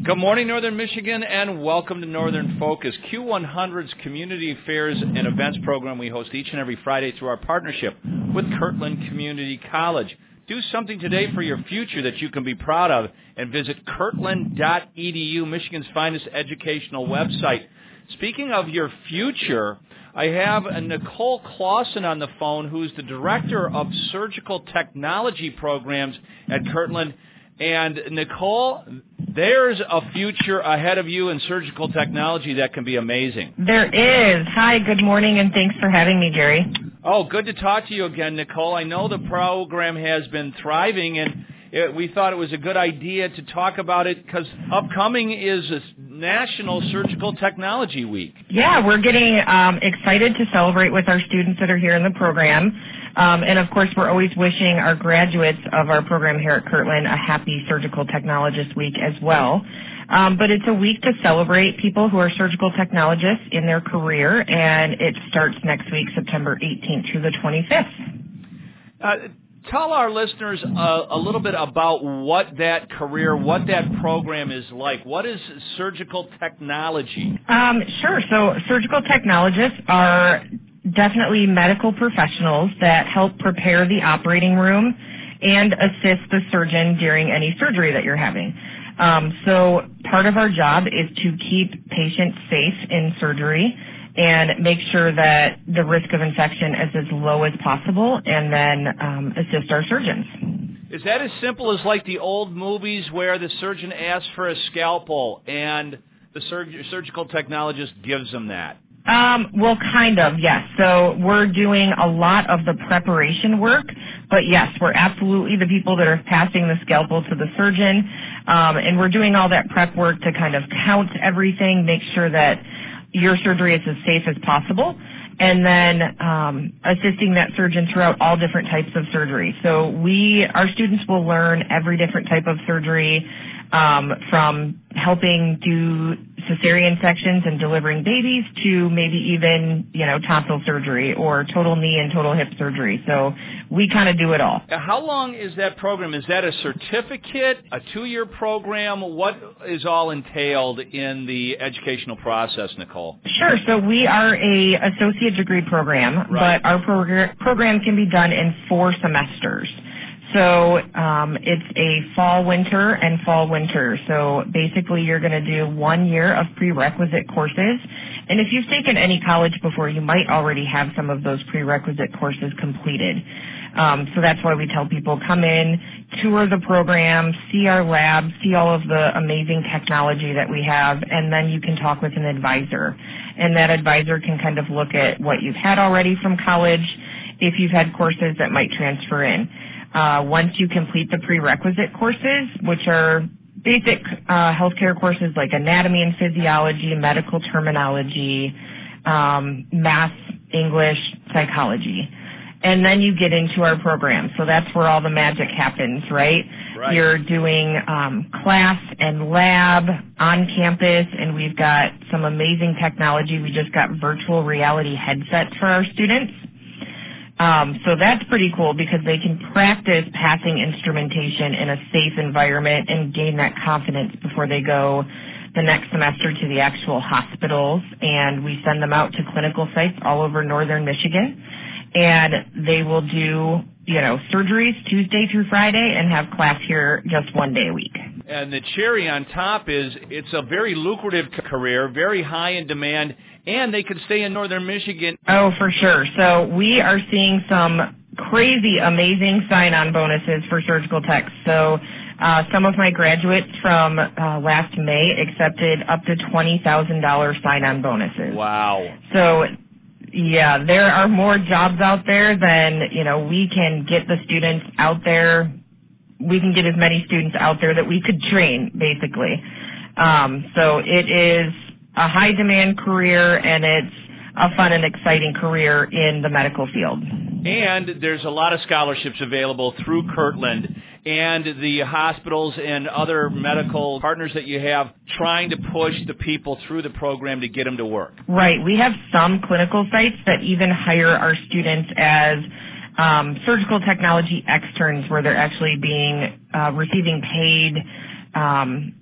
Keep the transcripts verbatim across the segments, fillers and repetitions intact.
Good morning, Northern Michigan, and welcome to Northern Focus, Q one hundred's community affairs and events program we host each and every Friday through our partnership with Kirtland Community College. Do something today for your future that you can be proud of, and visit kirtland dot e d u, Michigan's finest educational website. Speaking of your future, I have Nicole Clausen on the phone, who's the Director of Surgical Technology Programs at Kirtland. And, Nicole, there's a future ahead of you in surgical technology that can be amazing. There is. Hi, good morning, and thanks for having me, Jerry. Oh, good to talk to you again, Nicole. I know the program has been thriving, and it, we thought it was a good idea to talk about it because upcoming is a National Surgical Technology Week. Yeah, we're getting um, excited to celebrate with our students that are here in the program. Um, and, of course, we're always wishing our graduates of our program here at Kirtland a happy Surgical Technologist Week as well. Um, but it's a week to celebrate people who are surgical technologists in their career, and it starts next week, September eighteenth through the twenty-fifth. Uh, tell our listeners uh, a little bit about what that career, what that program is like. What is surgical technology? Um, sure. So surgical technologists are definitely medical professionals that help prepare the operating room and assist the surgeon during any surgery that you're having. Um, so part of our job is to keep patients safe in surgery and make sure that the risk of infection is as low as possible, and then um, assist our surgeons. Is that as simple as like the old movies where the surgeon asks for a scalpel and the surg- surgical technologist gives them that? Um, well, kind of, yes. So we're doing a lot of the preparation work, but yes, we're absolutely the people that are passing the scalpel to the surgeon, um, and we're doing all that prep work to kind of count everything, make sure that your surgery is as safe as possible, and then um, assisting that surgeon throughout all different types of surgery. So we, our students will learn every different type of surgery, um, from helping do cesarean sections and delivering babies to maybe even, you know, tonsil surgery or total knee and total hip surgery. So we kind of do it all. How long is that program? Is that a certificate, a two-year program? What is all entailed in the educational process, Nicole? Sure. So we are a associate degree program, right. but our progr- program can be done in four semesters. So um, it's a fall, winter, and fall, winter. So basically you're going to do one year of prerequisite courses. And if you've taken any college before, you might already have some of those prerequisite courses completed. Um, so that's why we tell people come in, tour the program, see our lab, see all of the amazing technology that we have, and then you can talk with an advisor. And that advisor can kind of look at what you've had already from college, if you've had courses that might transfer in. Uh, once you complete the prerequisite courses, which are basic uh, healthcare courses like anatomy and physiology, medical terminology, um, math, English, psychology. And then you get into our program. So that's where all the magic happens, right? Right. You're doing um, class and lab on campus, and we've got some amazing technology. We just got virtual reality headsets for our students. Um, so that's pretty cool because they can practice passing instrumentation in a safe environment and gain that confidence before they go the next semester to the actual hospitals. And we send them out to clinical sites all over northern Michigan. And they will do, you know, surgeries Tuesday through Friday and have class here just one day a week. And the cherry on top is it's a very lucrative career, very high in demand, and they could stay in northern Michigan. Oh, for sure. So we are seeing some crazy, amazing sign-on bonuses for surgical techs. So uh, some of my graduates from uh, last May accepted up to twenty thousand dollars sign-on bonuses. Wow. So, yeah, there are more jobs out there than, you know, we can get the students out there. We can get as many students out there that we could train, basically. Um, so it is a high-demand career, and it's a fun and exciting career in the medical field. And there's a lot of scholarships available through Kirtland and the hospitals and other medical partners that you have trying to push the people through the program to get them to work. Right. We have some clinical sites that even hire our students as um, surgical technology externs, where they're actually being uh, receiving paid um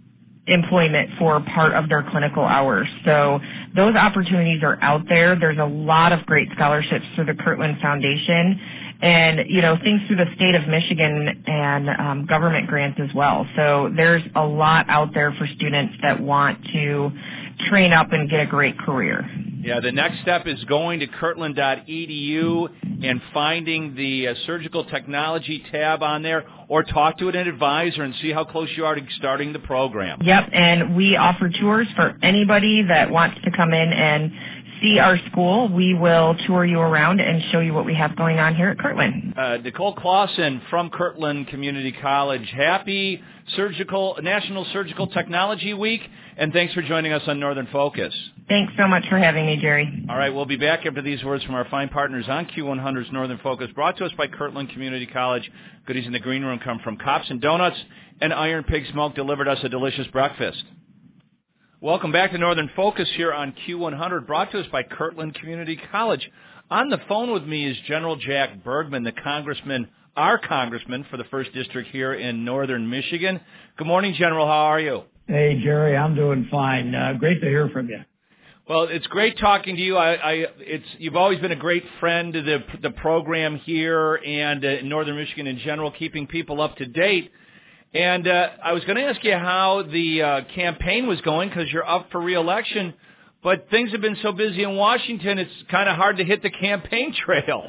employment for part of their clinical hours. So those opportunities are out there. There's a lot of great scholarships through the Kirtland Foundation and, you know, things through the state of Michigan and um, government grants as well. So there's a lot out there for students that want to train up and get a great career. Yeah, the next step is going to kirtland dot e d u and finding the uh, surgical technology tab on there, or talk to an advisor and see how close you are to starting the program. Yep, and we offer tours for anybody that wants to come in and see our school. We will tour you around and show you what we have going on here at Kirtland. Uh, Nicole Clausen from Kirtland Community College. Happy Surgical National Surgical Technology Week, and thanks for joining us on Northern Focus. Thanks so much for having me, Jerry. All right, we'll be back after these words from our fine partners on Q one hundred's Northern Focus, brought to us by Kirtland Community College. Goodies in the green room come from Cops and Donuts, and Iron Pig Smoke delivered us a delicious breakfast. Welcome back to Northern Focus here on Q one hundred, brought to us by Kirtland Community College. On the phone with me is General Jack Bergman, the congressman, our congressman for the first District here in Northern Michigan. Good morning, General. How are you? Hey, Jerry, I'm doing fine. Uh, great to hear from you. Well, it's great talking to you. I, I, it's you've always been a great friend to the the program here and uh, in Northern Michigan in general, keeping people up to date. And uh, I was going to ask you how the uh, campaign was going because you're up for re-election, but things have been so busy in Washington, it's kind of hard to hit the campaign trail.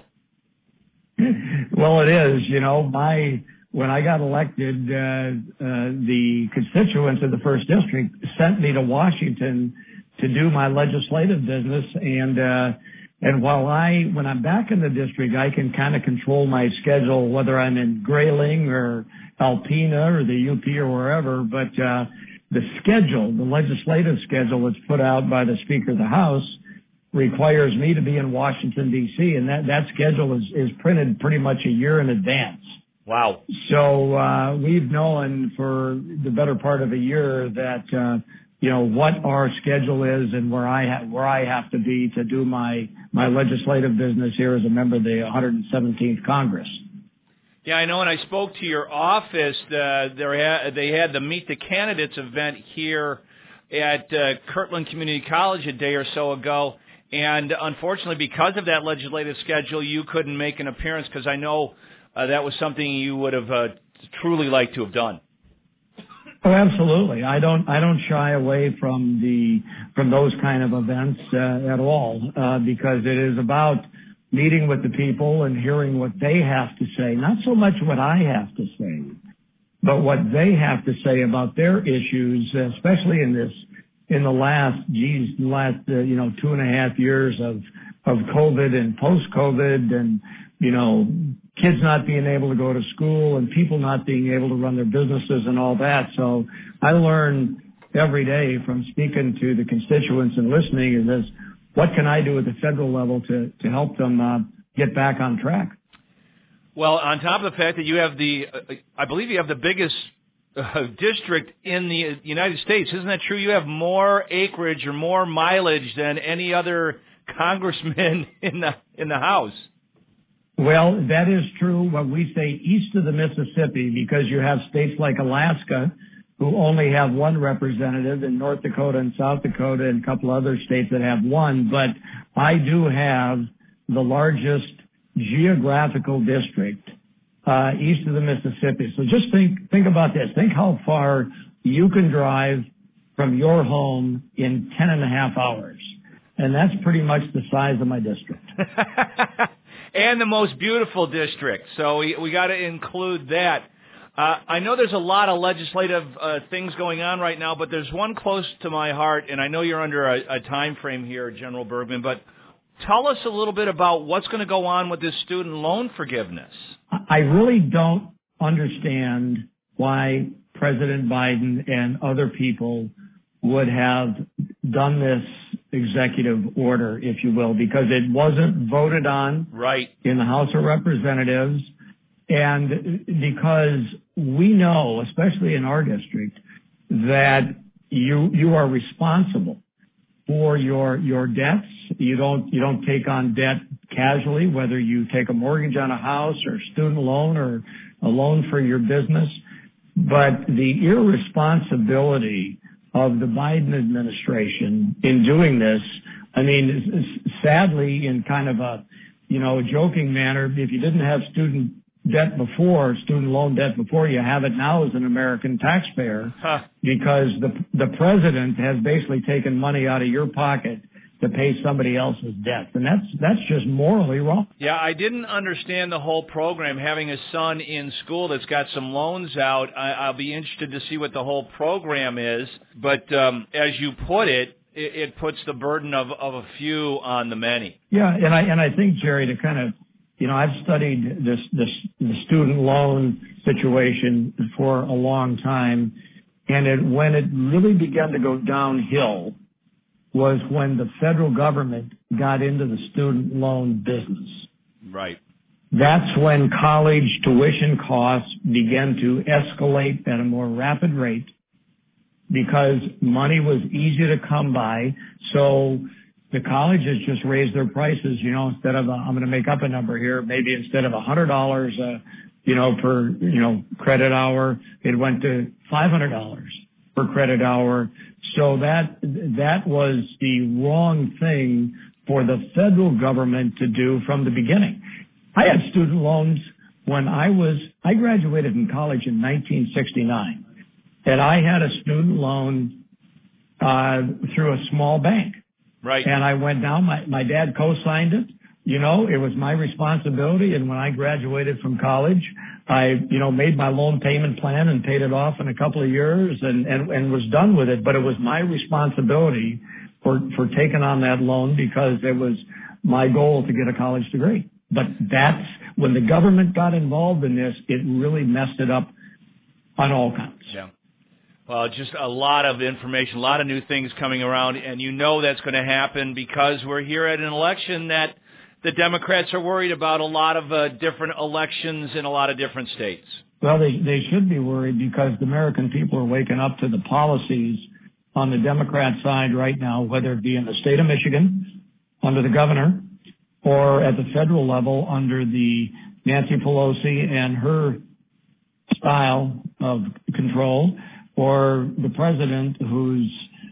Well, it is. You know, my when I got elected, uh, uh, the constituents of the first district sent me to Washington to do my legislative business, and uh, and while I, when I'm back in the district, I can kind of control my schedule, whether I'm in Grayling or Alpena or the U P or wherever. But uh, the schedule, the legislative schedule that's put out by the Speaker of the House, requires me to be in Washington, D C, and that, that schedule is, is printed pretty much a year in advance. Wow. So uh, we've known for the better part of a year that, uh, you know, what our schedule is and where I, ha- where I have to be to do my, my legislative business here as a member of the one hundred seventeenth Congress. Yeah, I know. When I spoke to your office, uh, there ha- they had the Meet the Candidates event here at uh, Kirtland Community College a day or so ago. And unfortunately, because of that legislative schedule, you couldn't make an appearance because I know uh, that was something you would have uh, truly liked to have done. Oh, absolutely. I don't, I don't shy away from the, from those kind of events uh, at all, uh, because it is about meeting with the people and hearing what they have to say, not so much what I have to say, but what they have to say about their issues, especially in this, in the last, geez, last, uh, you know, two and a half years of, of COVID and post-COVID and, you know, kids not being able to go to school and people not being able to run their businesses and all that. So I learn every day from speaking to the constituents and listening is this, what can I do at the federal level to, to help them uh, get back on track? Well, on top of the fact that you have the, uh, I believe you have the biggest uh, district in the United States. Isn't that true? You have more acreage or more mileage than any other congressman in the in the House. Well, that is true when we say east of the Mississippi, because you have states like Alaska who only have one representative, and North Dakota and South Dakota and a couple other states that have one. But I do have the largest geographical district uh, east of the Mississippi. So just think think about this. Think how far you can drive from your home in ten and a half hours. And that's pretty much the size of my district. And the most beautiful district. So we, we got to include that. Uh, I know there's a lot of legislative uh, things going on right now, but there's one close to my heart, and I know you're under a, a time frame here, General Bergman, but tell us a little bit about what's going to go on with this student loan forgiveness. I really don't understand why President Biden and other people would have done this executive order, if you will, because it wasn't voted on right in the House of Representatives. And because we know, especially in our district, that you you are responsible for your your debts. You don't you don't take on debt casually, whether you take a mortgage on a house or student loan or a loan for your business. But the irresponsibility of the Biden administration in doing this. I mean, sadly, in kind of a, you know, joking manner, if you didn't have student debt before, student loan debt before, you have it now as an American taxpayer, huh. because the the president has basically taken money out of your pocket to pay somebody else's debt. And that's that's just morally wrong. Yeah, I didn't understand the whole program. Having a son in school that's got some loans out, I, I'll be interested to see what the whole program is. But um, as you put it, it, it puts the burden of, of a few on the many. Yeah, and I and I think, Jerry, to kind of, you know, I've studied this, this the student loan situation for a long time, and it, when it really began to go downhill was when the federal government got into the student loan business. Right. That's when college tuition costs began to escalate at a more rapid rate because money was easy to come by. So the colleges just raised their prices, you know, instead of, a, I'm going to make up a number here, maybe instead of one hundred dollars, uh, you know, per, you know, credit hour, it went to five hundred dollars per credit hour. So that, that was the wrong thing for the federal government to do from the beginning. I had student loans when I was, I graduated from college in nineteen sixty-nine, and I had a student loan, uh, through a small bank. Right. And I went down, my, my dad co-signed it. You know, it was my responsibility. And when I graduated from college, I, you know, made my loan payment plan and paid it off in a couple of years and, and, and was done with it. But it was my responsibility for, for taking on that loan because it was my goal to get a college degree. But that's when the government got involved in this, it really messed it up on all counts. Yeah. Well, just a lot of information, a lot of new things coming around, and you know that's going to happen because we're here at an election that the Democrats are worried about a lot of uh, different elections in a lot of different states. Well, they, they should be worried because the American people are waking up to the policies on the Democrat side right now, whether it be in the state of Michigan under the governor or at the federal level under the Nancy Pelosi and her style of control, or the president who's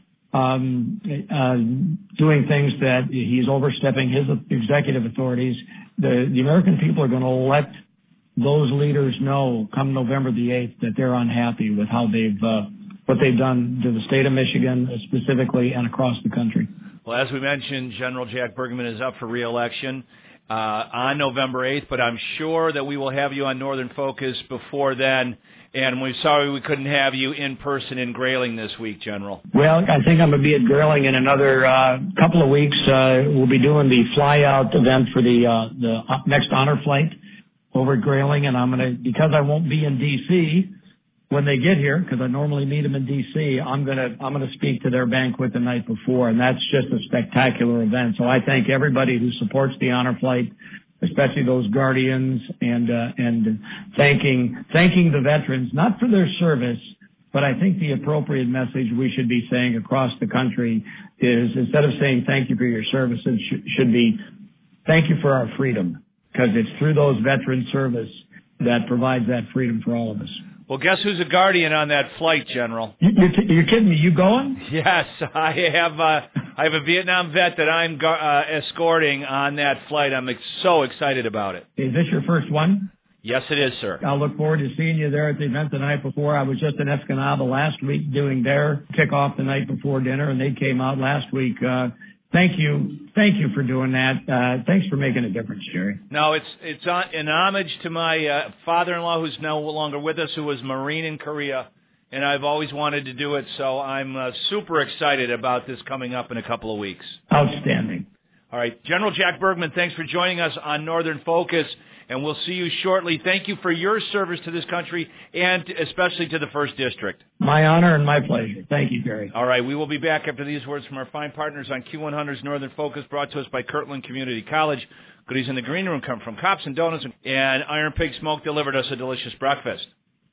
um, uh, doing things that he's overstepping his executive authorities. The, the American people are going to let those leaders know come November the eighth that they're unhappy with how they've uh, what they've done to the state of Michigan specifically and across the country. Well, as we mentioned, General Jack Bergman is up for re-election uh, on November eighth, but I'm sure that we will have you on Northern Focus before then. And we're sorry we couldn't have you in person in Grayling this week, General. Well, I think I'm going to be at Grayling in another uh, couple of weeks. Uh, we'll be doing the fly-out event for the uh, the next honor flight over at Grayling, and I'm going to, because I won't be in D C when they get here, because I normally meet them in D C, I'm going to I'm going to speak to their banquet the night before, and that's just a spectacular event. So I thank everybody who supports the honor flight, especially those guardians, and uh, and thanking thanking the veterans, not for their service, but I think the appropriate message we should be saying across the country is, instead of saying thank you for your service, it sh- should be thank you for our freedom, because it's through those veteran service that provides that freedom for all of us. Well, guess who's a guardian on that flight, General? You, you're, t- you're kidding me? You going? Yes, I have. Uh, I have a Vietnam vet that I'm uh, escorting on that flight. I'm ex- so excited about it. Is this your first one? Yes, it is, sir. I'll look forward to seeing you there at the event the night before. I was just in Escanaba last week doing their kickoff the night before dinner, and they came out last week. Uh, thank you. Thank you for doing that. Uh, thanks for making a difference, Jerry. No, it's it's on, in homage to my uh, father-in-law, who's no longer with us, who was Marine in Korea, and I've always wanted to do it, so I'm uh, super excited about this coming up in a couple of weeks. Outstanding. All right. General Jack Bergman, thanks for joining us on Northern Focus, and we'll see you shortly. Thank you for your service to this country and especially to the First District. My honor and my pleasure. Thank you, Jerry. All right. We will be back after these words from our fine partners on Q one hundred's Northern Focus, brought to us by Kirtland Community College. Goodies in the green room come from Cops and Donuts, and Iron Pig Smoke delivered us a delicious breakfast.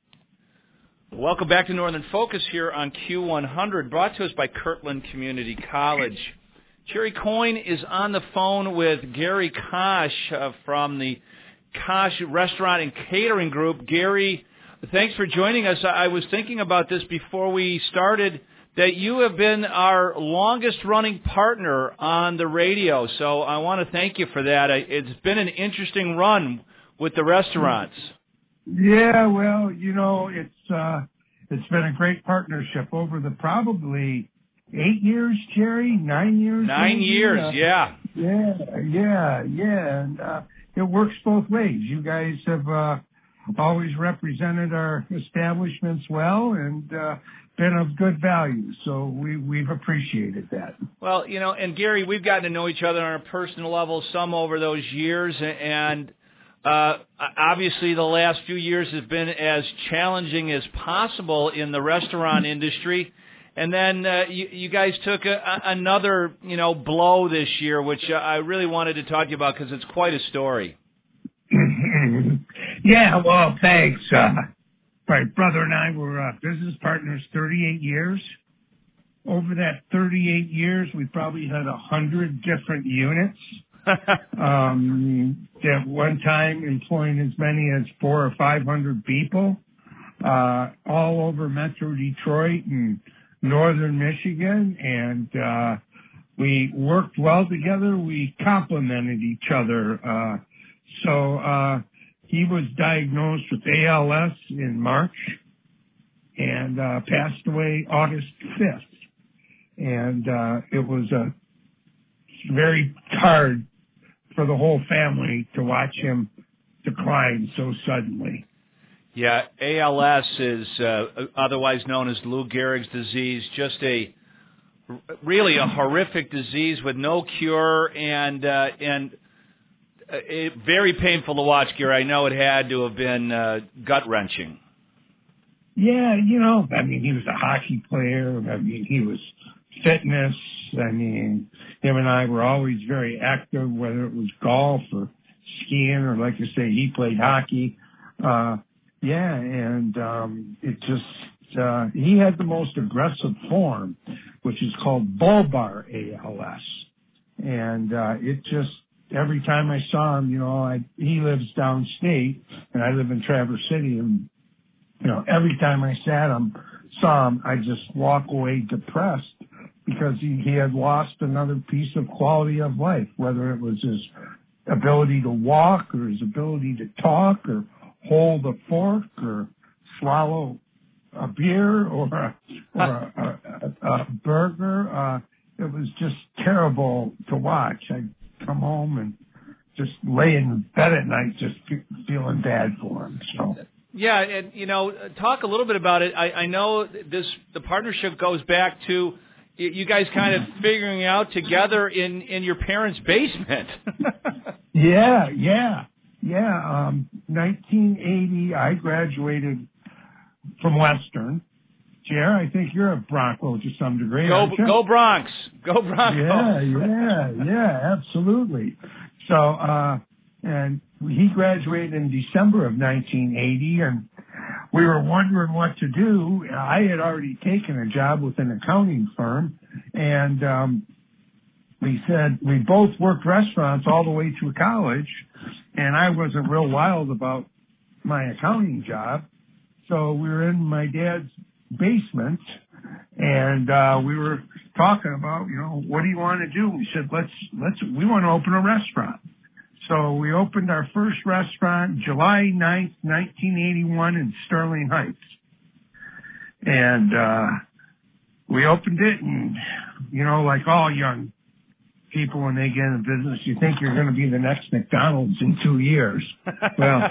Welcome back to Northern Focus here on Q one hundred, brought to us by Kirtland Community College. Jerry Coyne is on the phone with Gary Kosh uh, from the Kosh Restaurant and Catering Group. Gary, thanks for joining us. I was thinking about this before we started. that you have been our longest-running partner on the radio. So I want to thank you for that. It's been an interesting run with the restaurants. Yeah, well, you know, it's uh, it's been a great partnership over the probably eight years, Jerry, nine years. Nine maybe? years, uh, yeah. Yeah, yeah, yeah, and uh, it works both ways. You guys have uh, always represented our establishments well and uh, been of good value, so we, we've appreciated that. Well, you know, and Gary, we've gotten to know each other on a personal level some over those years, and uh, obviously the last few years have been as challenging as possible in the restaurant industry. And then uh, you, you guys took a, a, another, you know, blow this year, which uh, I really wanted to talk to you about because it's quite a story. Yeah, well, thanks. Uh, my brother and I were uh, business partners thirty-eight years. Over that thirty-eight years, we probably had a hundred different units. um, at one time, employing as many as four or five hundred people, uh, all over Metro Detroit and Northern Michigan, and uh, we worked well together. We complemented each other. Uh, so uh, he was diagnosed with A L S in March and uh, passed away August fifth. And uh, it was uh, very hard for the whole family to watch him decline so suddenly. Yeah, A L S is uh, otherwise known as Lou Gehrig's disease, just a really a horrific disease with no cure and uh, and uh, it, very painful to watch, Gary. I know it had to have been uh, gut-wrenching. Yeah, you know, I mean, he was a hockey player. I mean, he was fitness. I mean, him and I were always very active, whether it was golf or skiing or, like you say, he played hockey. Uh, Yeah, and um, it just, uh, he had the most aggressive form, which is called bulbar A L S. And uh, it just, every time I saw him, you know, I, he lives downstate, and I live in Traverse City, and, you know, every time I sat him, saw him, I just walk away depressed because he, he had lost another piece of quality of life, whether it was his ability to walk or his ability to talk or hold a fork or swallow a beer or a, or a, a, a burger. Uh, it was just terrible to watch. I'd come home and just lay in bed at night just feeling bad for him. So. Yeah, and, you know, talk a little bit about it. I, I know this the partnership goes back to you guys kind of figuring out together in, in your parents' basement. yeah, yeah. Yeah, um, nineteen eighty, I graduated from Western. Jer, I think you're a Bronco to some degree. Go, go Bronx. Go Bronco. Yeah, yeah, yeah, absolutely. So, uh, and he graduated in December of nineteen eighty, and we were wondering what to do. I had already taken a job with an accounting firm, and um, we said we both worked restaurants all the way through college, and I wasn't real wild about my accounting job. So we were in my dad's basement, and uh, we were talking about, you know, what do you want to do? We said, let's, let's, we want to open a restaurant. So we opened our first restaurant July ninth, nineteen eighty-one in Sterling Heights. And uh, we opened it, and, you know, like all young people, when they get in business, you think you're going to be the next McDonald's in two years. Well,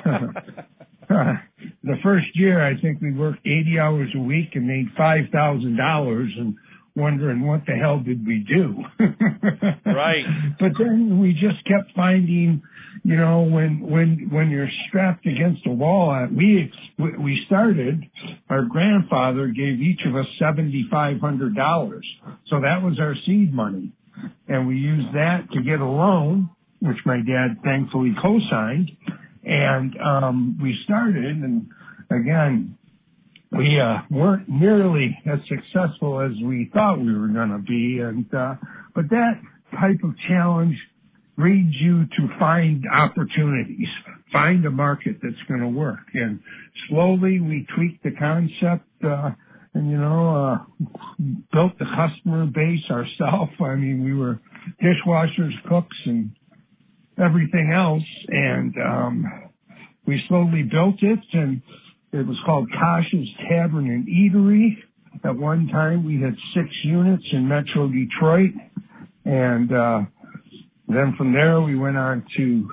the first year, I think we worked eighty hours a week and made five thousand dollars and wondering what the hell did we do? Right. But then we just kept finding, you know, when, when, when you're strapped against a wall, uh, we, we started, our grandfather gave each of us seven thousand five hundred dollars. So that was our seed money. And we used that to get a loan, which my dad thankfully co-signed. And um, we started, and again, we uh, weren't nearly as successful as we thought we were going to be. And uh, but that type of challenge leads you to find opportunities, find a market that's going to work. And slowly we tweaked the concept. Uh, and you know, uh, built the customer base ourselves. I mean, we were dishwashers, cooks, and everything else. And um, we slowly built it, and it was called Kosh's Tavern and Eatery. At one time, we had six units in Metro Detroit. And uh, then from there, we went on to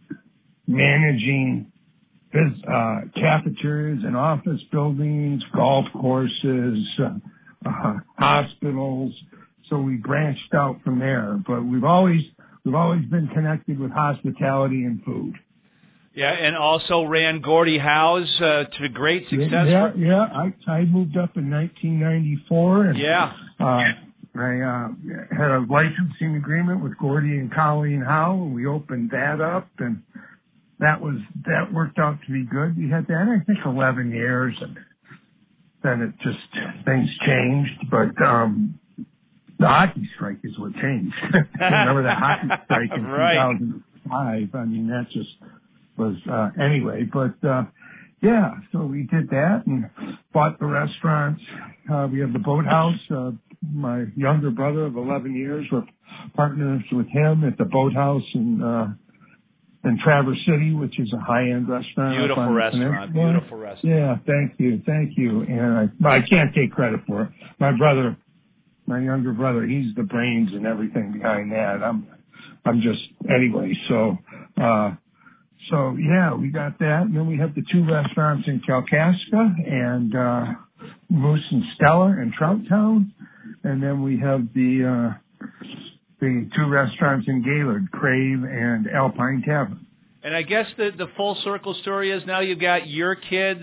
managing uh, cafeterias and office buildings, golf courses, uh, uh, hospitals. So we branched out from there. But we've always we've always been connected with hospitality and food. Yeah, and also ran Gordie Howe's uh, to great success. Yeah, yeah. I, I moved up in nineteen ninety-four. And, yeah. Uh, I uh, had a licensing agreement with Gordie and Colleen Howe, and we opened that up, and that was that worked out to be good. We had that, I think, eleven years, and then it just things changed. But um, the hockey strike is what changed. Remember that hockey strike in right. two thousand five? I mean, that just was uh, anyway. But uh, yeah, so we did that and bought the restaurants. Uh, we have the Boathouse. Uh, my younger brother of eleven years, we're partners with him at the Boathouse in uh, in Traverse City, which is a high-end restaurant. Beautiful restaurant. Beautiful restaurant. Yeah, thank you, thank you. And I, I can't take credit for it. My brother, my younger brother, he's the brains and everything behind that. I'm, I'm just anyway. So, uh, so yeah, we got that, and then we have the two restaurants in Kalkaska and uh, Moose and Stella in Trout Town. And then we have the uh, the two restaurants in Gaylord, Crave and Alpine Tavern. And I guess the the full circle story is now you've got your kids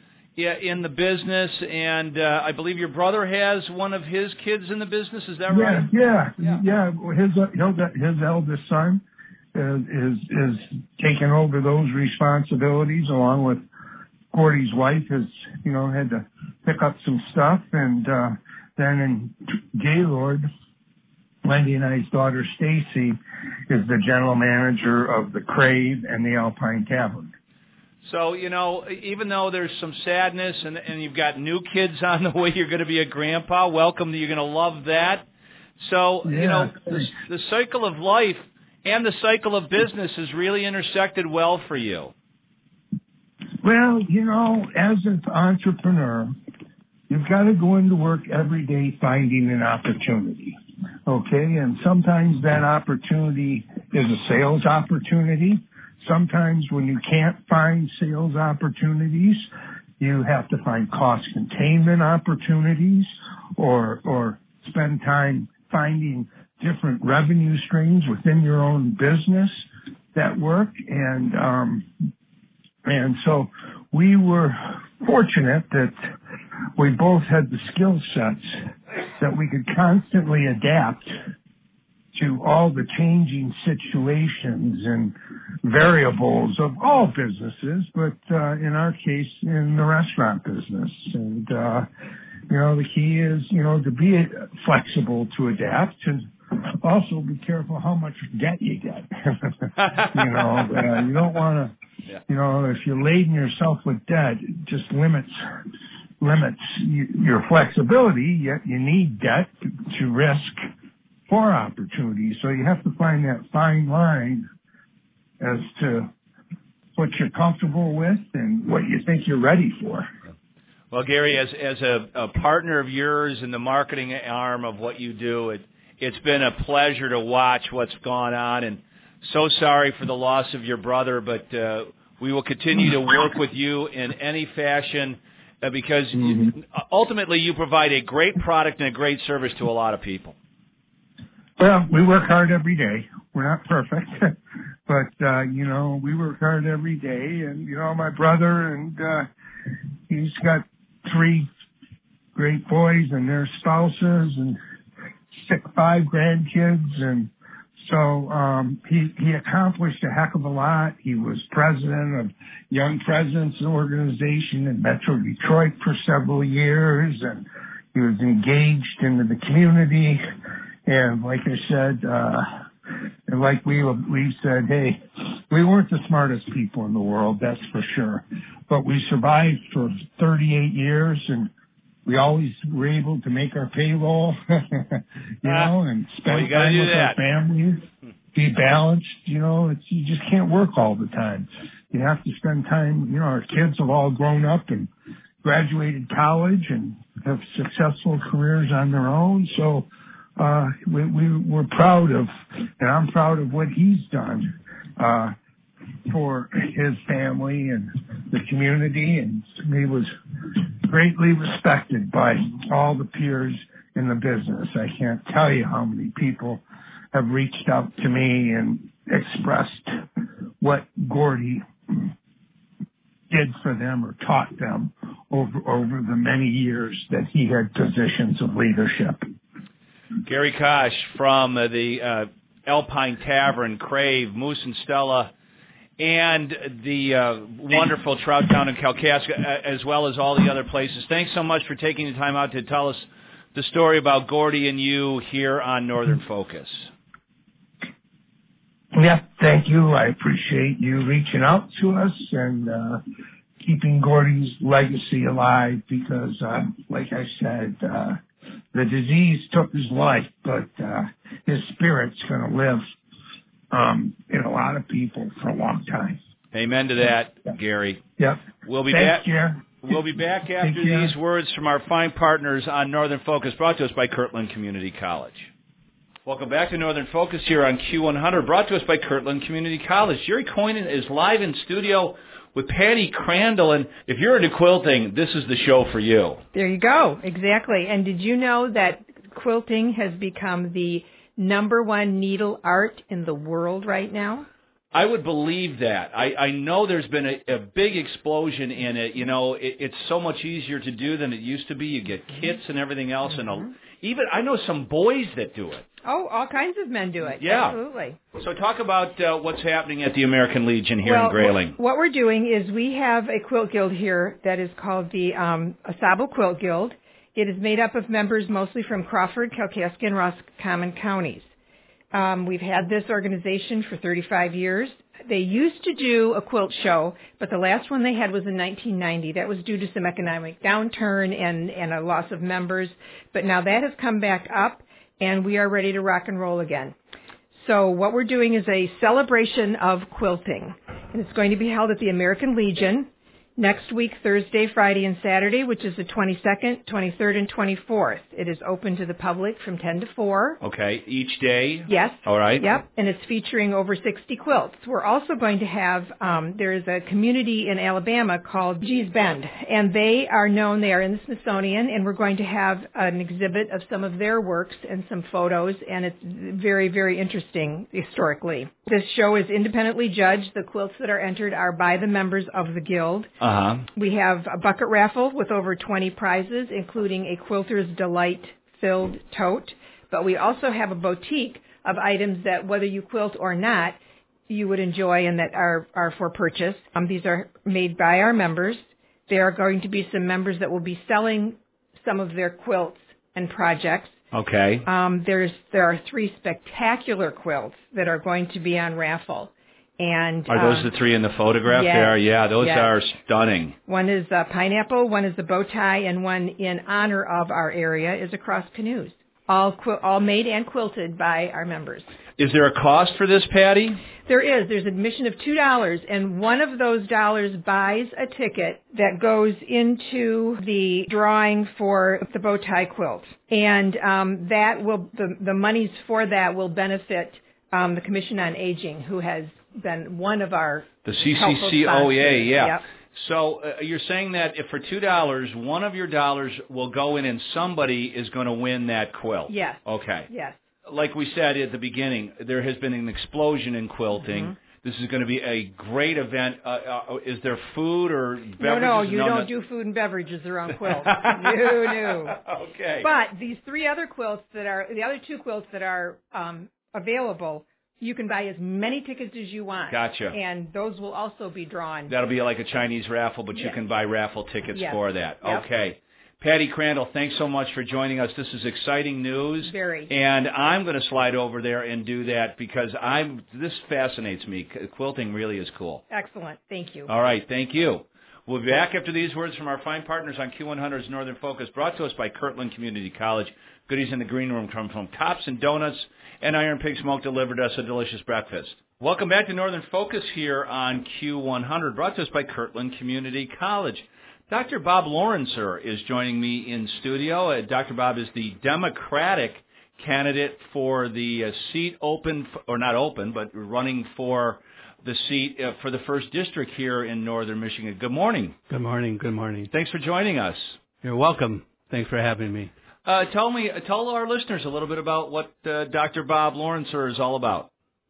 in the business, and uh, I believe your brother has one of his kids in the business. Is that yeah, right? Yeah, yeah, yeah. His his eldest son is is, is taking over those responsibilities along with Gordie's wife. Has you know had to pick up some stuff and. Uh, Then in Gaylord, Wendy and I's daughter Stacy is the general manager of the Crave and the Alpine Tavern. So, you know, even though there's some sadness and, and you've got new kids on the way, you're going to be a grandpa. Welcome. You're going to love that. So, yeah. you know, the, the cycle of life and the cycle of business has really intersected well for you. Well, you know, as an entrepreneur, you've got to go into work every day finding an opportunity, okay? And sometimes that opportunity is a sales opportunity. Sometimes when you can't find sales opportunities, you have to find cost containment opportunities or or spend time finding different revenue streams within your own business that work. And um, and so we were fortunate that we both had the skill sets that we could constantly adapt to all the changing situations and variables of all businesses, but uh, in our case, in the restaurant business. And, uh, you know, the key is, you know, to be flexible to adapt and also be careful how much debt you get. you know, uh, you don't want to, yeah. you know, if you're laden yourself with debt, it just limits limits your flexibility, yet you need debt to risk for opportunities. So you have to find that fine line as to what you're comfortable with and what you think you're ready for. Well, Gary, as as a, a partner of yours in the marketing arm of what you do, it, it's been a pleasure to watch what's gone on, and so sorry for the loss of your brother, but uh, we will continue to work with you in any fashion uh, because mm-hmm. ultimately you provide a great product and a great service to a lot of people. Well, we work hard every day. We're not perfect, but, uh, you know, we work hard every day. And, you know, my brother, and uh, he's got three great boys and their spouses and six, five grandkids. And so um, he, he accomplished a heck of a lot. He was president of Young Presidents Organization in Metro Detroit for several years, and he was engaged into the community. And like I said, uh, and like we we said, hey, we weren't the smartest people in the world, that's for sure. But we survived for thirty-eight years, and we always were able to make our payroll, you ah, know, and spend well, time with that. our families, be balanced. You know, it's, you just can't work all the time. You have to spend time. You know, our kids have all grown up and graduated college and have successful careers on their own. So uh, we, we we're proud of, and I'm proud of what he's done uh, for his family and the community, and he was greatly respected by all the peers in the business. I can't tell you how many people have reached out to me and expressed what Gordy did for them or taught them over over the many years that he had positions of leadership. Gary Kosh from uh, the uh, Alpine Tavern, Crave, Moose and Stella, and the uh, wonderful Trout Town in Kalkaska, as well as all the other places. Thanks so much for taking the time out to tell us the story about Gordy and you here on Northern Focus. Yeah, thank you. I appreciate you reaching out to us and uh, keeping Gordy's legacy alive because, uh, like I said, uh, the disease took his life, but uh, his spirit's going to live um, in a lot of people for a long time. Amen to that, yeah. Gary. Yep. We'll be Thanks, back. Jer. We'll be back after these words from our fine partners on Northern Focus, brought to us by Kirtland Community College. Welcome back to Northern Focus here on Q one hundred, brought to us by Kirtland Community College. Jerry Coynan is live in studio with Patty Crandall, and if you're into quilting, this is the show for you. There you go, exactly. And did you know that quilting has become the number one needle art in the world right now? I would believe that. I, I know there's been a, a big explosion in it. You know, it, it's so much easier to do than it used to be. You get kits and everything else, mm-hmm. and a, even I know some boys that do it. Oh, all kinds of men do it. Yeah. Absolutely. So talk about uh, what's happening at the American Legion here well, in Grayling. What we're doing is we have a quilt guild here that is called the um, Asabo Quilt Guild. It is made up of members mostly from Crawford, Kalkaska, and Roscommon counties. Um, we've had this organization for thirty-five years. They used to do a quilt show, but the last one they had was in nineteen ninety. That was due to some economic downturn and, and a loss of members. But now that has come back up, and we are ready to rock and roll again. So what we're doing is a celebration of quilting, and it's going to be held at the American Legion next week, Thursday, Friday, and Saturday, which is the twenty-second, twenty-third, and twenty-fourth. It is open to the public from ten to four. Okay, each day? Yes. All right. Yep, and it's featuring over sixty quilts. We're also going to have, um, there is a community in Alabama called Gee's Bend, and they are known, they are in the Smithsonian, and we're going to have an exhibit of some of their works and some photos, and it's very, very interesting historically. This show is independently judged. The quilts that are entered are by the members of the guild. Uh-huh. We have a bucket raffle with over twenty prizes, including a Quilter's Delight filled tote. But we also have a boutique of items that, whether you quilt or not, you would enjoy and that are, are for purchase. Um, these are made by our members. There are going to be some members that will be selling some of their quilts and projects. Okay. Um, there's there are three spectacular quilts that are going to be on raffle. And are those um, the three in the photograph yes, there? Yeah, those yes. are stunning. One is a pineapple, one is the bow tie, and one in honor of our area is a cross canoes. All quil- all made and quilted by our members. Is there a cost for this, Patty? There is. There's admission of two dollars, and one of those dollars buys a ticket that goes into the drawing for the bow tie quilt. And um, that will the, the monies for that will benefit um, the Commission on Aging, who has been one of our the C C C O A, yeah. Yep. So uh, you're saying that if for two dollars, one of your dollars will go in, and somebody is going to win that quilt. Yes. Okay. Yes. Like we said at the beginning, there has been an explosion in quilting. Mm-hmm. This is going to be a great event. Uh, uh, is there food or beverages? No, no, you no, don't no. do food and beverages around quilts. no, no. Okay. But these three other quilts that are the other two quilts that are um, available. You can buy as many tickets as you want. Gotcha. And those will also be drawn. That'll be like a Chinese raffle, but yes. you can buy raffle tickets yes. for that. Yep. Okay. Patty Crandall, thanks so much for joining us. This is exciting news. Very. And I'm going to slide over there and do that because I'm. This fascinates me. Quilting really is cool. Excellent. Thank you. All right. Thank you. We'll be back after these words from our fine partners on Q one hundred's Northern Focus, brought to us by Kirtland Community College. Goodies in the green room come from Cops and Donuts, and Iron Pig Smoke delivered us a delicious breakfast. Welcome back to Northern Focus here on Q one hundred, brought to us by Kirtland Community College. Doctor Bob Lorenzer is joining me in studio. Uh, Doctor Bob is the Democratic candidate for the uh, seat open, or not open, but running for the seat uh, for the first district here in Northern Michigan. Good morning. Good morning. Good morning. Thanks for joining us. You're welcome. Thanks for having me. Uh, tell me, uh, tell our listeners a little bit about what uh, Doctor Bob Lorenzer is all about.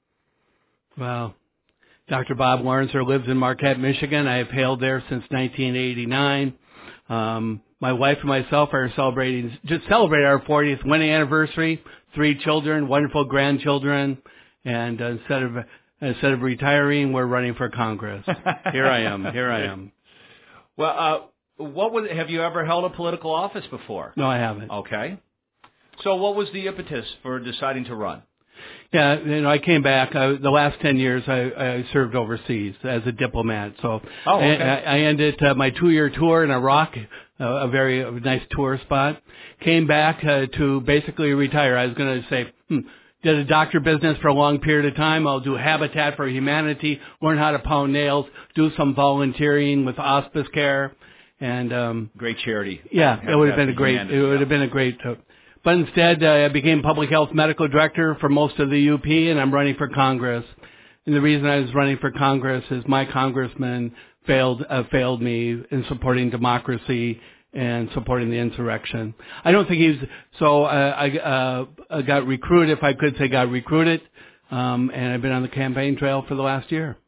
Well, Doctor Bob Lorenzer lives in Marquette, Michigan. I have hailed there since nineteen eighty-nine. Um, my wife and myself are celebrating, just celebrated our fortieth wedding anniversary. Three children, wonderful grandchildren, and uh, instead of instead of retiring, we're running for Congress. Here I am. Here I am. Well, uh, what was? Have you ever held a political office before? No, I haven't. Okay. So, what was the impetus for deciding to run? Yeah, you know, I came back. I, the last ten years, I, I served overseas as a diplomat. So oh, okay. I, I ended uh, my two-year tour in Iraq, uh, a very uh, nice tour spot. Came back uh, to basically retire. I was going to say, hmm, did a doctor business for a long period of time. I'll do Habitat for Humanity, learn how to pound nails, do some volunteering with hospice care, and um, great charity. Yeah, Habitat it would have been a great. Humanity, it would yeah. have been a great. Uh, But instead, uh, I became public health medical director for most of the U P, and I'm running for Congress. And the reason I was running for Congress is my congressman failed uh, failed me in supporting democracy and supporting the insurrection. I don't think he's so. Uh, I uh, I got recruited, if I could say, got recruited, um, and I've been on the campaign trail for the last year.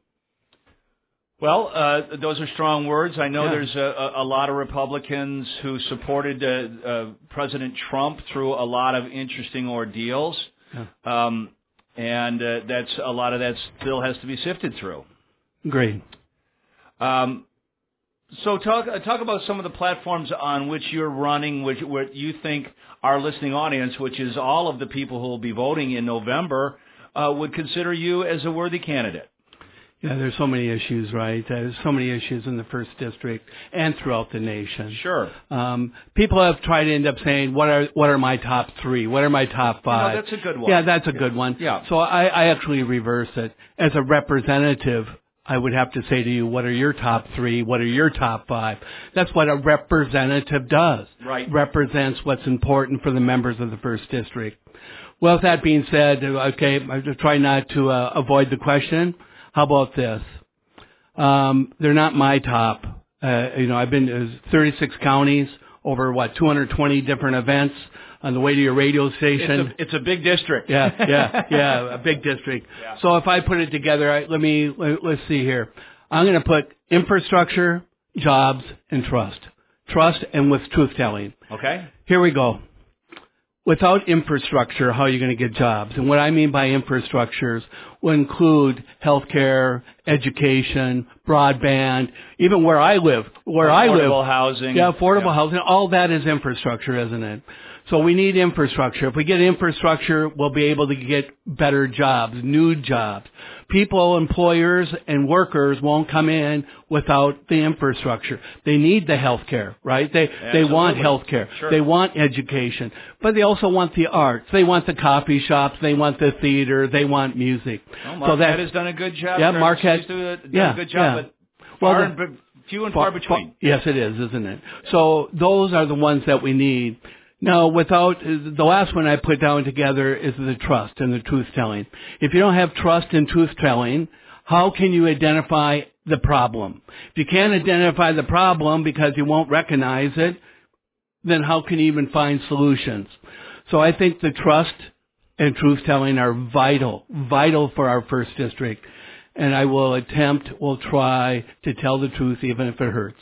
Well, uh, those are strong words. I know Yeah. there's a, a lot of Republicans who supported uh, uh, President Trump through a lot of interesting ordeals, Yeah. um, and uh, that's a lot of that still has to be sifted through. Great. Um, so talk uh, talk about some of the platforms on which you're running, which what you think our listening audience, which is all of the people who will be voting in November, uh, would consider you as a worthy candidate. Yeah, there's so many issues, right? There's so many issues in the first district and throughout the nation. Sure. Um, people have tried to end up saying, "What are what are my top three? What are my top five?" You know, that's a good one. Yeah, that's a good one. Yeah. So I, I actually reverse it. As a representative, I would have to say to you, "What are your top three? What are your top five?" That's what a representative does. Right. Represents what's important for the members of the first district. Well, with that being said, okay, I try not to uh, avoid the question. How about this? Um, they're not my top. Uh, you know, I've been to thirty-six counties, over what, two hundred twenty different events on the way to your radio station. It's a, it's a big district. Yeah, yeah, yeah, a big district. Yeah. So if I put it together, I, let me, let, let's see here. I'm going to put infrastructure, jobs, and trust. Trust and with truth-telling. Okay. Here we go. Without infrastructure, how are you going to get jobs? And what I mean by infrastructures will include healthcare, education, broadband, even where I live. Where I live. Affordable housing. Yeah, affordable Yeah. housing. All that is infrastructure, isn't it? So we need infrastructure. If we get infrastructure, we'll be able to get better jobs, new jobs. People, employers, and workers won't come in without the infrastructure. They need the health care, right? They they want Absolutely. health care. Sure. They want education. But they also want the arts. They want the coffee shops. They want the theater. They want music. Well, so Marquette that, has done a good job. Yeah, Their Marquette- cities do a, done yeah, a good job, yeah. but Well, far the- and, few and far between. Yes, it is, isn't it? So those are the ones that we need. Now, without, the last one I put down together is the trust and the truth-telling. If you don't have trust and truth-telling, how can you identify the problem? If you can't identify the problem because you won't recognize it, then how can you even find solutions? So I think the trust and truth-telling are vital, vital for our first district. And I will attempt, will try to tell the truth even if it hurts.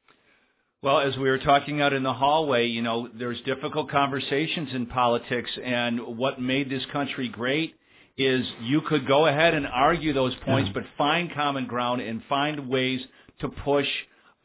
Well, as we were talking out in the hallway, you know, there's difficult conversations in politics, and what made this country great is you could go ahead and argue those points, Yeah. but find common ground and find ways to push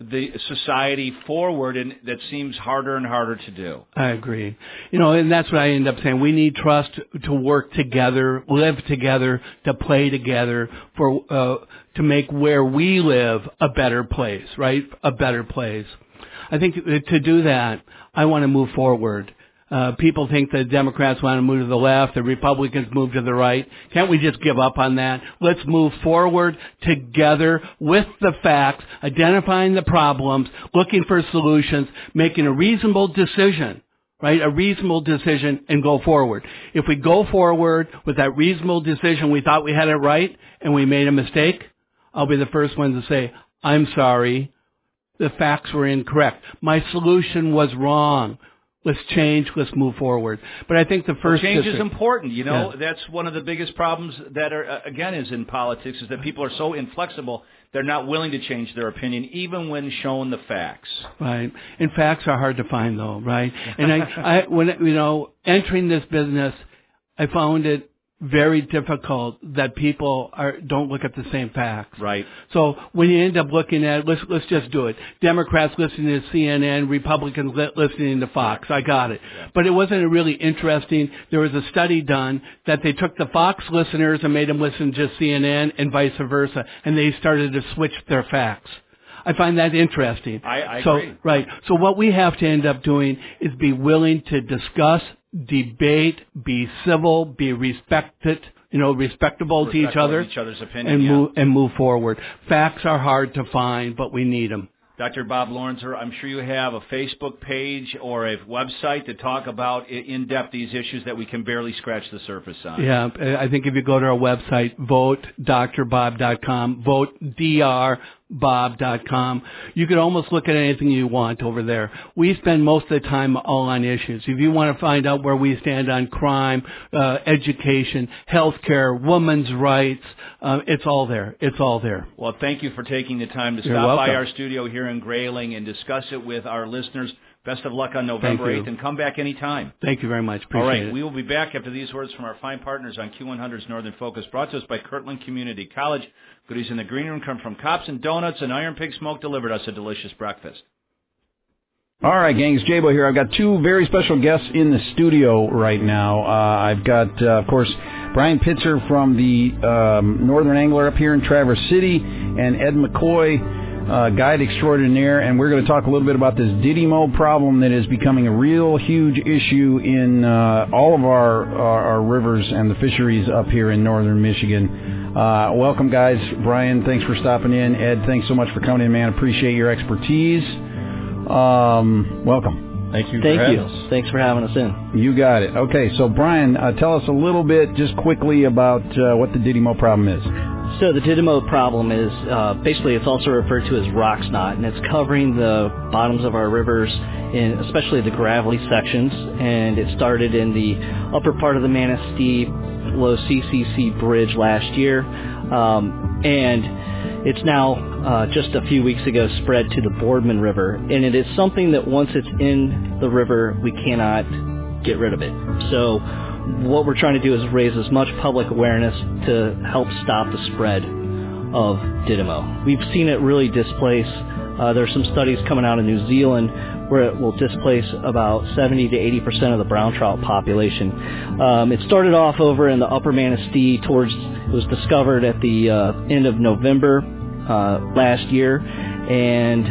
the society forward, and that seems harder and harder to do. I agree. You know, and that's what I end up saying. We need trust to work together, live together, to play together for uh, to make where we live a better place, right? A better place. I think to do that, I want to move forward. Uh, people think the Democrats want to move to the left, the Republicans move to the right. Can't we just give up on that? Let's move forward together with the facts, identifying the problems, looking for solutions, making a reasonable decision, right? A reasonable decision, and go forward. If we go forward with that reasonable decision, we thought we had it right and we made a mistake, I'll be the first one to say, I'm sorry, the facts were incorrect. My solution was wrong. Let's change. Let's move forward. But I think the first well, change district, is important. You know, yeah. that's one of the biggest problems that are uh, again is in politics is that people are so inflexible. They're not willing to change their opinion, even when shown the facts. Right. And facts are hard to find, though. Right. And I, I, when you know, entering this business, I found it very difficult that people are don't look at the same facts. Right. So when you end up looking at, let's let's just do it. Democrats listening to C N N, Republicans li- listening to Fox. I got it. Yeah. But it wasn't really interesting. There was a study done that they took the Fox listeners and made them listen to C N N and vice versa, and they started to switch their facts. I find that interesting. I, I so, agree. Right. So what we have to end up doing is be willing to discuss, debate, be civil, be respected, you know, respectable to each other, each other's opinion, and yeah. move and move forward. Facts are hard to find, but we need them. Doctor Bob Lorenzer, I'm sure you have a Facebook page or a website to talk about in depth these issues that we can barely scratch the surface on. Yeah, I think if you go to our website, vote d r bob dot com, vote D R bob dot com. You could almost look at anything you want over there. We spend most of the time all on issues. If you want to find out where we stand on crime, uh, education, healthcare, women's rights, uh, it's all there. It's all there. Well, thank you for taking the time to You're stop welcome. by our studio here in Grayling and discuss it with our listeners. Best of luck on November eighth, and come back anytime. Thank you very much. Appreciate All right, it. we will be back after these words from our fine partners on Q one hundred's Northern Focus, brought to us by Kirtland Community College. Goodies in the green room come from Cops and Donuts, and Iron Pig Smoke delivered us a delicious breakfast. All right, gang, it's J-Bo here. I've got two very special guests in the studio right now. Uh, I've got, uh, of course, Brian Pitzer from the um, Northern Angler up here in Traverse City, and Ed McCoy, Uh, guide extraordinaire, and we're going to talk a little bit about this Didymo problem that is becoming a real huge issue in uh, all of our, our our rivers and the fisheries up here in northern Michigan. Uh, welcome, guys. Brian, thanks for stopping in. Ed, thanks so much for coming in, man. Appreciate your expertise. Um, welcome. Thank you Thank for having you. us. Thanks for having us in. You got it. Okay, so Brian, uh, tell us a little bit, just quickly, about uh, what the Didymo problem is. So the Didymo problem is uh, basically it's also referred to as rock snot, and it's covering the bottoms of our rivers, in especially the gravelly sections. And it started in the upper part of the Manistee below C C C Bridge last year, um, and it's now uh, just a few weeks ago spread to the Boardman River. And it is something that once it's in the river, we cannot get rid of it. So what we're trying to do is raise as much public awareness to help stop the spread of Didymo. We've seen it really displace, uh, there's some studies coming out of New Zealand where it will displace about seventy to eighty percent of the brown trout population. Um, it started off over in the upper Manistee towards, it was discovered at the uh, end of November uh, last year, and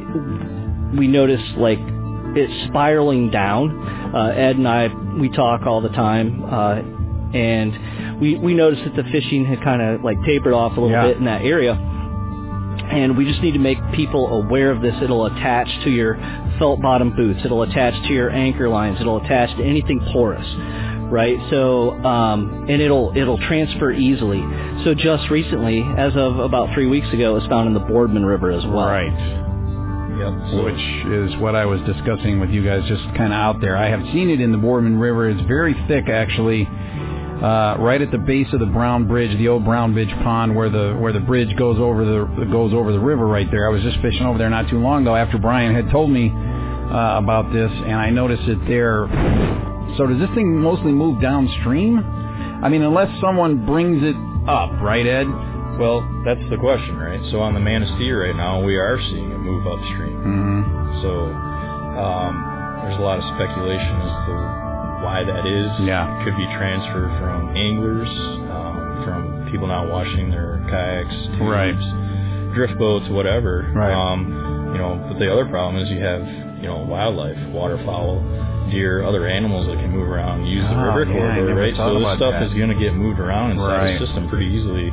we noticed like it's spiraling down. Uh, Ed and I, we talk all the time, uh, and we we noticed that the fishing had kind of like tapered off a little Yeah. bit in that area. And we just need to make people aware of this. It'll attach to your felt bottom boots. It'll attach to your anchor lines. It'll attach to anything porous, right? So, um, and it'll it'll transfer easily. So just recently, as of about three weeks ago, it was found in the Boardman River as well. Right. Yep. Which is what I was discussing with you guys, just kind of out there. I have seen it in the Boardman River. It's very thick, actually, uh, right at the base of the Brown Bridge, the old Brown Bridge Pond, where the where the bridge goes over the goes over the river right there. I was just fishing over there not too long ago after Brian had told me uh, about this, and I noticed it there. So does this thing mostly move downstream? I mean, unless someone brings it up, right, Ed? Well, that's the question, right? So on the Manistee right now, we are seeing it move upstream. Mm-hmm. So um, there's a lot of speculation as to why that is. Yeah. It could be transfer from anglers, um, from people not washing their kayaks, tubes, right. drift boats, whatever. Right. Um, you know, but the other problem is you have, you know, wildlife, waterfowl, deer, other animals that can move around and use the oh, river yeah, corridor, right? So this stuff that. is going to get moved around inside right. the system pretty easily.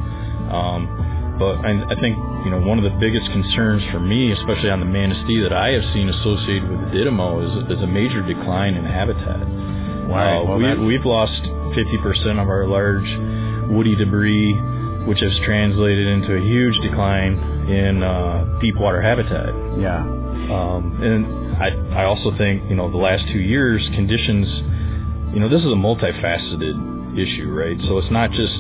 Um, but I, I think, you know, one of the biggest concerns for me, especially on the Manistee that I have seen associated with the Didymo is, is a major decline in habitat. Right. Uh, well, we, we've lost fifty percent of our large woody debris, which has translated into a huge decline in uh, deep water habitat. Yeah. Um, and I, I also think, you know, the last two years, conditions, you know, this is a multifaceted issue, right? So it's not just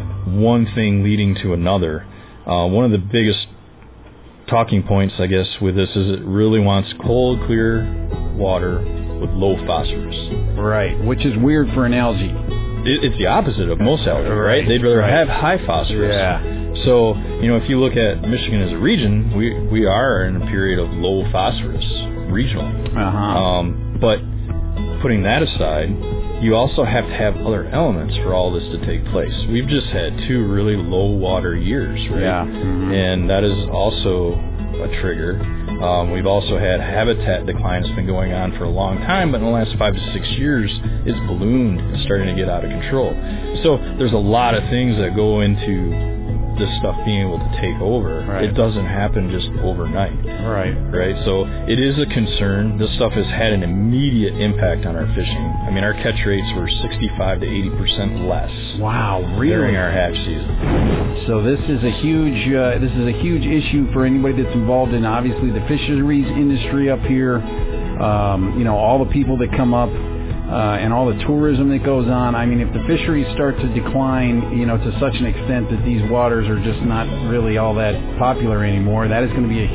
one thing leading to another. Uh, one of the biggest talking points, I guess, with this is it really wants cold, clear water with low phosphorus. Right, which is weird for an algae. It, it's the opposite of most algae, right? Right. They'd rather right. have high phosphorus. Yeah. So, you know, if you look at Michigan as a region, we, we are in a period of low phosphorus regionally. Uh-huh. Um, but putting that aside, you also have to have other elements for all this to take place. We've just had two really low water years, right? Yeah. Mm-hmm. And that is also a trigger. Um, we've also had habitat decline that's been going on for a long time, but in the last five to six years, it's ballooned and starting to get out of control. So there's a lot of things that go into this stuff being able to take over. Right. It doesn't happen just overnight. Right. Right. So it is a concern. This stuff has had an immediate impact on our fishing. I mean, our catch rates were sixty-five to eighty percent less. Wow, really? During our hatch season. So this is a huge uh, this is a huge issue for anybody that's involved in obviously the fisheries industry up here. Um, you know, all the people that come up. Uh, and all the tourism that goes on. I mean, if the fisheries start to decline, you know, to such an extent that these waters are just not really all that popular anymore, that is going to be a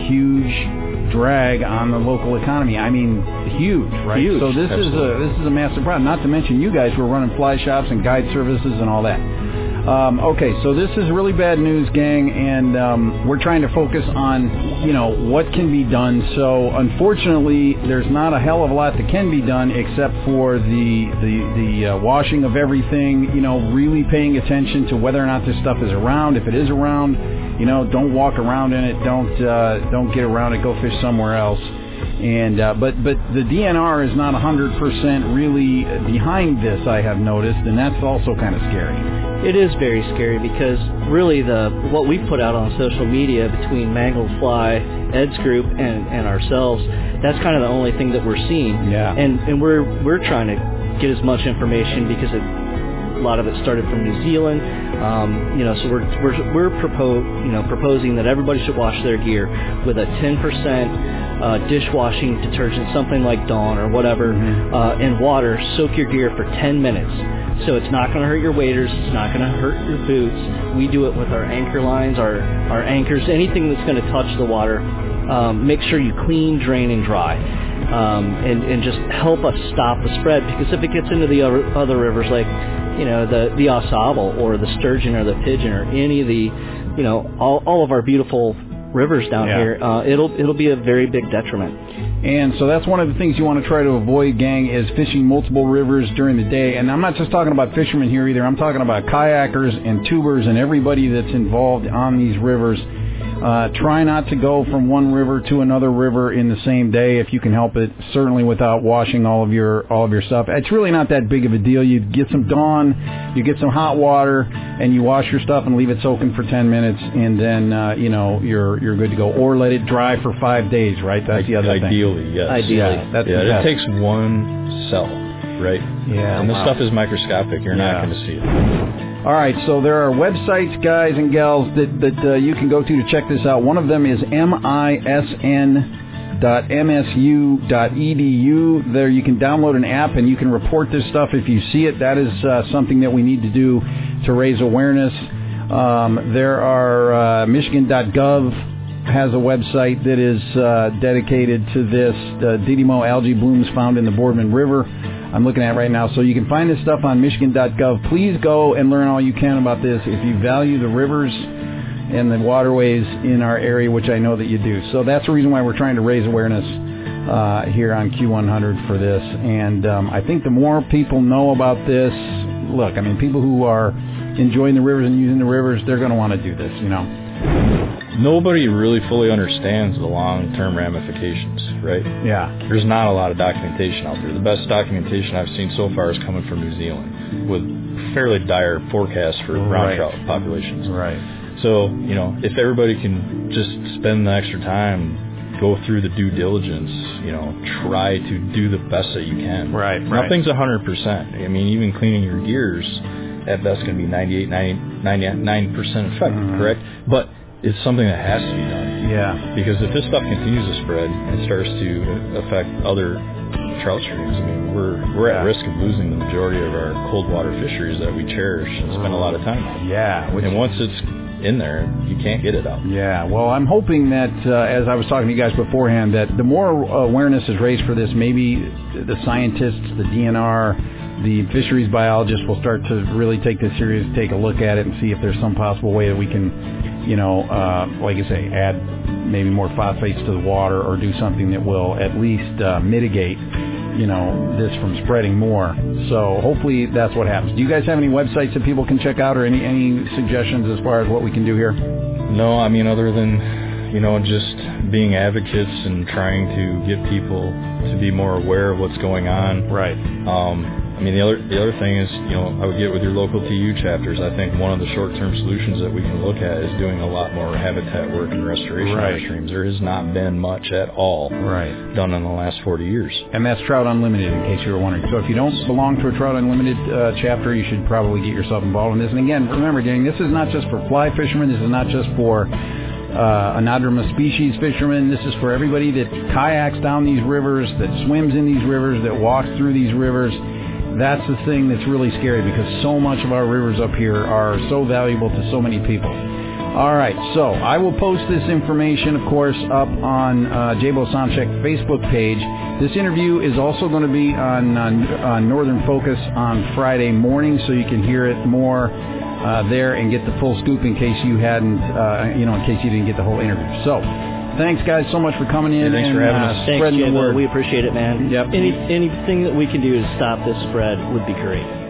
huge drag on the local economy. I mean, huge, right? Huge. So this Absolutely. is a this is a massive problem. Not to mention you guys were running fly shops and guide services and all that. Um, okay, so this is really bad news, gang, and um, we're trying to focus on, you know, what can be done. So, unfortunately, there's not a hell of a lot that can be done except for the the, the uh, washing of everything, you know, really paying attention to whether or not this stuff is around. If it is around, you know, don't walk around in it. Don't uh, don't get around it. Go fish somewhere else. And uh, but but the D N R is not one hundred percent really behind this, I have noticed, and that's also kind of scary. It is very scary because really the what we put out on social media between Mangled Fly, Ed's group, and, and ourselves, that's kind of the only thing that we're seeing. Yeah. And and we're we're trying to get as much information because it, a lot of it started from New Zealand. Um, you know, so we're we're we're propose you know proposing that everybody should wash their gear with a ten percent uh, dishwashing detergent, something like Dawn or whatever, Mm-hmm. uh, in water. Soak your gear for ten minutes. So it's not going to hurt your waders. It's not going to hurt your boots. We do it with our anchor lines, our, our anchors, anything that's going to touch the water. Um, make sure you clean, drain, and dry. Um, and, and just help us stop the spread. Because if it gets into the other, other rivers like, you know, the, the Au Sable or the sturgeon or the pigeon or any of the, you know, all, all of our beautiful rivers down Yeah. here, uh, it'll it'll be a very big detriment. And so that's one of the things you want to try to avoid, gang, is fishing multiple rivers during the day. And I'm not just talking about fishermen here either. I'm talking about kayakers and tubers and everybody that's involved on these rivers. Uh, try not to go from one river to another river in the same day if you can help it, certainly without washing all of your all of your stuff. It's really not that big of a deal. You get some Dawn, you get some hot water, and you wash your stuff and leave it soaking for ten minutes, and then, uh, you know, you're you're good to go. Or let it dry for five days, right? That's the other Ideally, thing. yes. Ideally. Yeah, that's yeah, the it takes one cell, right? Yeah, And this wow. stuff is microscopic. You're Yeah. not going to see it. All right, so there are websites, guys and gals, that, that uh, you can go to to check this out. One of them is misn dot m s u dot e d u. There you can download an app and you can report this stuff if you see it. That is uh, something that we need to do to raise awareness. Um, there are uh, michigan dot gov has a website that is uh, dedicated to this. Uh, Didymo algae blooms found in the Boardman River. I'm looking at right now. So you can find this stuff on michigan dot gov. Please go and learn all you can about this. If you value the rivers and the waterways in our area, which I know that you do. So that's the reason why we're trying to raise awareness uh, here on Q one hundred for this. And um, I think the more people know about this, look, I mean, people who are enjoying the rivers and using the rivers, they're going to want to do this, you know. Nobody really fully understands the long-term ramifications, right? Yeah. There's not a lot of documentation out there. The best documentation I've seen so far is coming from New Zealand with fairly dire forecasts for brown Right. trout populations. Right. So, you know, if everybody can just spend the extra time, go through the due diligence, you know, try to do the best that you can. Right, right. Nothing's one hundred percent. I mean, even cleaning your gears, at best going to be ninety-eight, ninety-nine percent effective, Mm-hmm. correct? But it's something that has to be done. Yeah. Because if this stuff continues to spread and starts to affect other trout streams, I mean, we're we're at Yeah. risk of losing the majority of our cold water fisheries that we cherish and spend a lot of time on. Yeah. Which And once it's in there, you can't get it out. Yeah, well, I'm hoping that, uh, as I was talking to you guys beforehand, that the more awareness is raised for this, maybe the scientists, the D N R, the fisheries biologists will start to really take this serious, take a look at it and see if there's some possible way that we can, you know, uh, like I say, add maybe more phosphates to the water or do something that will at least uh, mitigate, you know, this from spreading more. So hopefully that's what happens. Do you guys have any websites that people can check out or any, any suggestions as far as what we can do here? No, I mean, other than, you know, just being advocates and trying to get people to be more aware of what's going on. Right. Um, I mean, the other the other thing is, you know, I would get with your local T U chapters. I think one of the short-term solutions that we can look at is doing a lot more habitat work and restoration Right. of our streams. There has not been much at all Right. done in the last forty years. And that's Trout Unlimited, in case you were wondering. So if you don't belong to a Trout Unlimited uh, chapter, you should probably get yourself involved in this. And again, remember, gang, this is not just for fly fishermen. This is not just for uh, anadromous species fishermen. This is for everybody that kayaks down these rivers, that swims in these rivers, that walks through these rivers. That's the thing that's really scary because so much of our rivers up here are so valuable to so many people. All right, so I will post this information, of course, up on uh, Jabo Soundcheck Facebook page. This interview is also going to be on, on, on Northern Focus on Friday morning, so you can hear it more uh, there and get the full scoop in case you hadn't, uh, you know, in case you didn't get the whole interview. So, thanks, guys, so much for coming in. Yeah, thanks and, for having uh, us. Thanks, spreading the Jabo. word. We appreciate it, man. Yep. Any anything that we can do to stop this spread would be great.